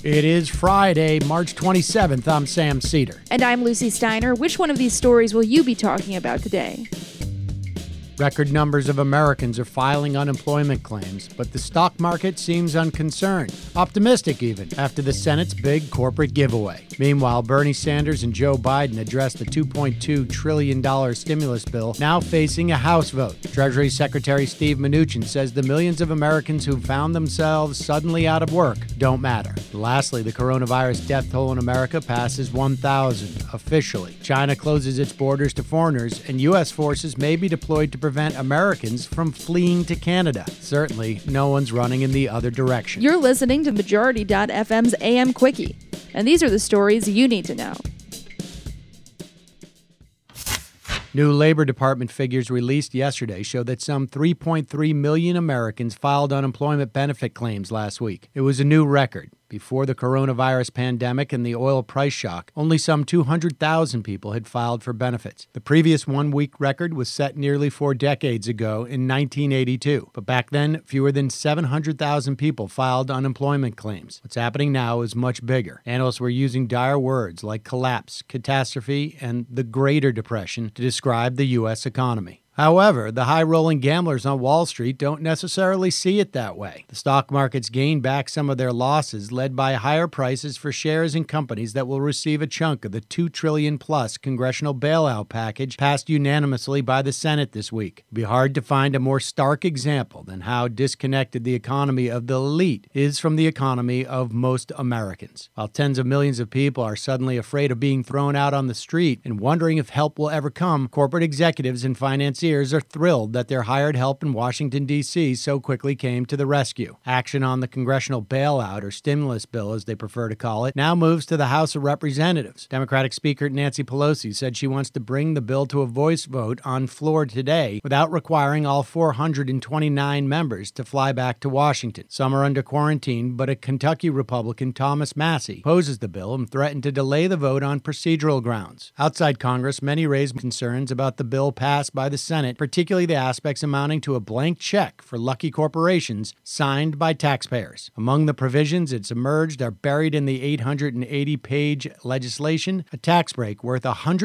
It is Friday, March 27th. I'm Sam Cedar. And I'm Lucy Steiner. Which one of these stories will you be talking about today? Record numbers of Americans are filing unemployment claims, but the stock market seems unconcerned, optimistic even, after the Senate's big corporate giveaway. Meanwhile, Bernie Sanders and Joe Biden addressed the $2.2 trillion stimulus bill, now facing a House vote. Treasury Secretary Steve Mnuchin says the millions of Americans who found themselves suddenly out of work don't matter. Lastly, the coronavirus death toll in America passes 1,000 officially. China closes its borders to foreigners, and U.S. forces may be deployed to prevent Americans from fleeing to Canada. Certainly, no one's running in the other direction. You're listening to Majority.fm's AM Quickie, and these are the stories you need to know. New Labor Department figures released yesterday show that some 3.3 million Americans filed unemployment benefit claims last week. It was a new record. Before the coronavirus pandemic and the oil price shock, only some 200,000 people had filed for benefits. The previous one-week record was set nearly 4 decades ago in 1982. But back then, fewer than 700,000 people filed unemployment claims. What's happening now is much bigger. Analysts were using dire words like collapse, catastrophe, and the Greater Depression to describe the U.S. economy. However, the high-rolling gamblers on Wall Street don't necessarily see it that way. The stock markets gained back some of their losses, led by higher prices for shares in companies that will receive a chunk of the $2 trillion-plus congressional bailout package passed unanimously by the Senate this week. It'd be hard to find a more stark example than how disconnected the economy of the elite is from the economy of most Americans. While tens of millions of people are suddenly afraid of being thrown out on the street and wondering if help will ever come, corporate executives and financiers are thrilled that their hired help in Washington, D.C. so quickly came to the rescue. Action on the congressional bailout, or stimulus bill as they prefer to call it, now moves to the House of Representatives. Democratic Speaker Nancy Pelosi said she wants to bring the bill to a voice vote on floor today without requiring all 429 members to fly back to Washington. Some are under quarantine, but a Kentucky Republican, Thomas Massie, opposes the bill and threatened to delay the vote on procedural grounds. Outside Congress, many raised concerns about the bill passed by the Senate, particularly the aspects amounting to a blank check for lucky corporations signed by taxpayers. Among the provisions it's emerged are buried in the 880-page legislation, a tax break worth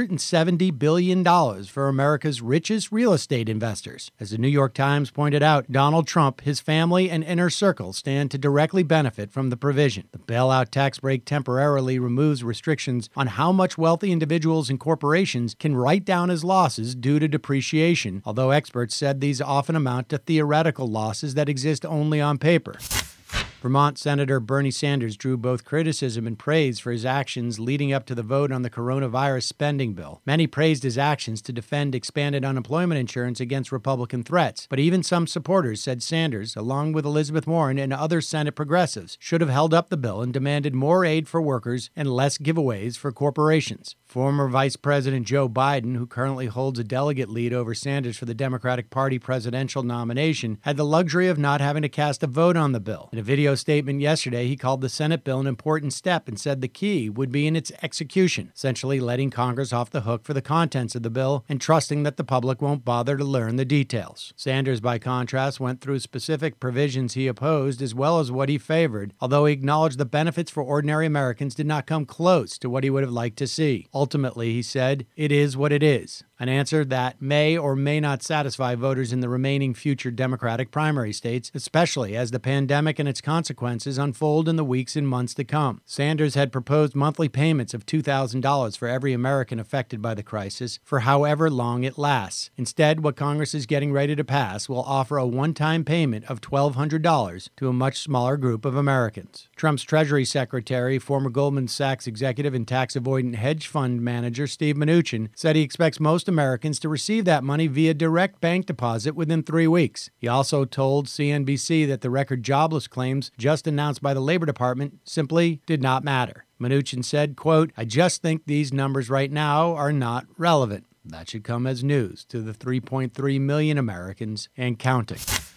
$170 billion for America's richest real estate investors. As the New York Times pointed out, Donald Trump, his family, and inner circle stand to directly benefit from the provision. The bailout tax break temporarily removes restrictions on how much wealthy individuals and corporations can write down as losses due to depreciation, although experts said these often amount to theoretical losses that exist only on paper. Vermont Senator Bernie Sanders drew both criticism and praise for his actions leading up to the vote on the coronavirus spending bill. Many praised his actions to defend expanded unemployment insurance against Republican threats, but even some supporters said Sanders, along with Elizabeth Warren and other Senate progressives, should have held up the bill and demanded more aid for workers and less giveaways for corporations. Former Vice President Joe Biden, who currently holds a delegate lead over Sanders for the Democratic Party presidential nomination, had the luxury of not having to cast a vote on the bill. In a video statement yesterday, he called the Senate bill an important step and said the key would be in its execution, essentially letting Congress off the hook for the contents of the bill and trusting that the public won't bother to learn the details. Sanders, by contrast, went through specific provisions he opposed as well as what he favored, although he acknowledged the benefits for ordinary Americans did not come close to what he would have liked to see. Ultimately, he said, it is what it is. An answer that may or may not satisfy voters in the remaining future Democratic primary states, especially as the pandemic and its consequences unfold in the weeks and months to come. Sanders had proposed monthly payments of $2,000 for every American affected by the crisis for however long it lasts. Instead, what Congress is getting ready to pass will offer a one-time payment of $1,200 to a much smaller group of Americans. Trump's Treasury Secretary, former Goldman Sachs executive and tax-avoidant hedge fund manager Steve Mnuchin, said he expects most Americans to receive that money via direct bank deposit within 3 weeks. He also told CNBC that the record jobless claims just announced by the Labor Department simply did not matter. Mnuchin said, quote, I just think these numbers right now are not relevant. That should come as news to the 3.3 million Americans and counting.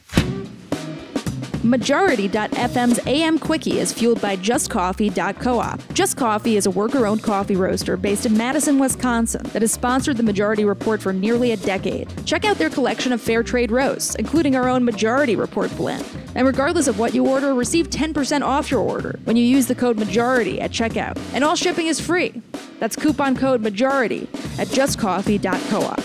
Majority.fm's AM Quickie is fueled by JustCoffee.coop. Just Coffee is a worker-owned coffee roaster based in Madison, Wisconsin that has sponsored the Majority Report for nearly a decade. Check out their collection of fair trade roasts, including our own Majority Report blend. And regardless of what you order, receive 10% off your order when you use the code MAJORITY at checkout. And all shipping is free. That's coupon code MAJORITY at justcoffee.coop.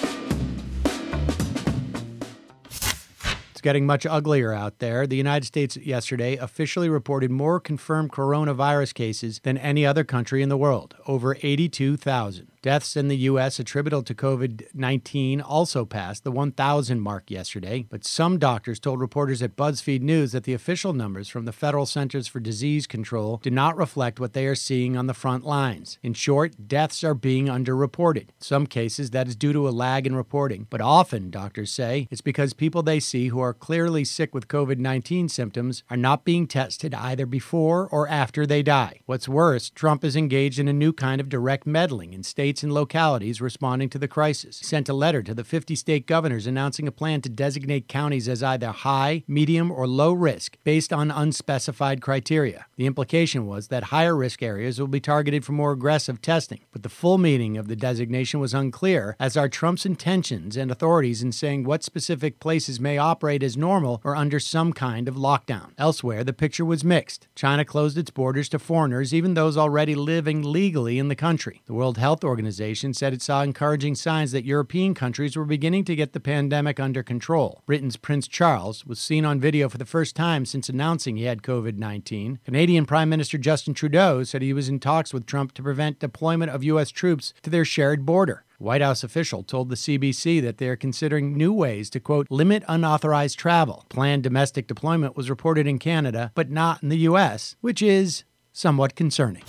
It's getting much uglier out there. The United States yesterday officially reported more confirmed coronavirus cases than any other country in the world, over 82,000. Deaths in the U.S. attributable to COVID-19 also passed the 1,000 mark yesterday, but some doctors told reporters at BuzzFeed News that the official numbers from the Federal Centers for Disease Control do not reflect what they are seeing on the front lines. In short, deaths are being underreported. In some cases, that is due to a lag in reporting, but often, doctors say, it's because people they see who are clearly sick with COVID-19 symptoms are not being tested either before or after they die. What's worse, Trump is engaged in a new kind of direct meddling in states and localities responding to the crisis. He sent a letter to the 50 state governors announcing a plan to designate counties as either high, medium, or low risk based on unspecified criteria. The implication was that higher risk areas will be targeted for more aggressive testing, but the full meaning of the designation was unclear, as are Trump's intentions and authorities in saying what specific places may operate as normal or under some kind of lockdown. Elsewhere, the picture was mixed. China closed its borders to foreigners, even those already living legally in the country. The World Health Organization said it saw encouraging signs that European countries were beginning to get the pandemic under control. Britain's Prince Charles was seen on video for the first time since announcing he had COVID-19. Canadian Prime Minister Justin Trudeau said he was in talks with Trump to prevent deployment of U.S. troops to their shared border. A White House official told the CBC that they are considering new ways to, quote, limit unauthorized travel. Planned domestic deployment was reported in Canada, but not in the U.S., which is somewhat concerning.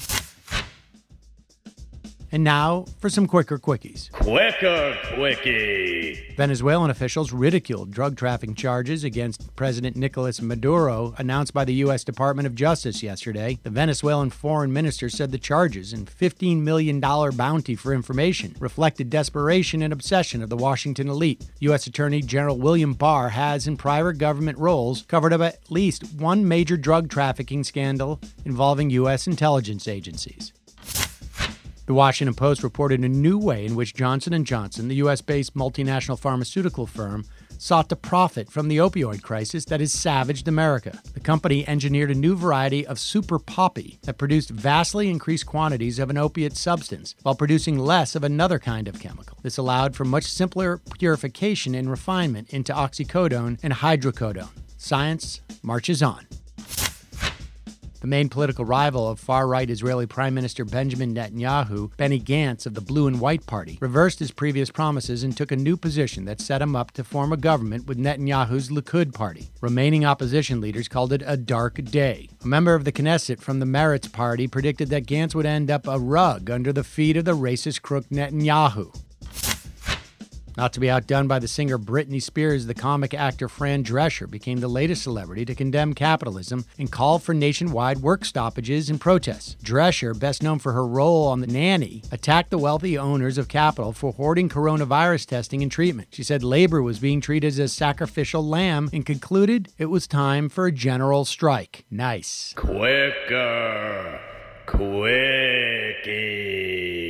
And now for some quicker quickies. Quicker quickie. Venezuelan officials ridiculed drug trafficking charges against President Nicolas Maduro announced by the U.S. Department of Justice yesterday. The Venezuelan foreign minister said the charges and $15 million bounty for information reflected desperation and obsession of the Washington elite. U.S. Attorney General William Barr has, in prior government roles, covered up at least one major drug trafficking scandal involving U.S. intelligence agencies. The Washington Post reported a new way in which Johnson & Johnson, the U.S.-based multinational pharmaceutical firm, sought to profit from the opioid crisis that has savaged America. The company engineered a new variety of super poppy that produced vastly increased quantities of an opiate substance while producing less of another kind of chemical. This allowed for much simpler purification and refinement into oxycodone and hydrocodone. Science marches on. The main political rival of far-right Israeli Prime Minister Benjamin Netanyahu, Benny Gantz of the Blue and White Party, reversed his previous promises and took a new position that set him up to form a government with Netanyahu's Likud party. Remaining opposition leaders called it a dark day. A member of the Knesset from the Meretz party predicted that Gantz would end up a rug under the feet of the racist crook Netanyahu. Not to be outdone by the singer Britney Spears, the comic actor Fran Drescher became the latest celebrity to condemn capitalism and call for nationwide work stoppages and protests. Drescher, best known for her role on The Nanny, attacked the wealthy owners of capital for hoarding coronavirus testing and treatment. She said labor was being treated as a sacrificial lamb and concluded it was time for a general strike. Nice. Quicker quickie.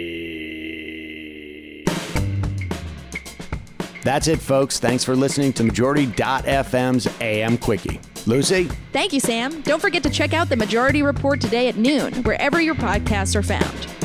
That's it, folks. Thanks for listening to Majority.fm's AM Quickie. Lucy? Thank you, Sam. Don't forget to check out the Majority Report today at noon, wherever your podcasts are found.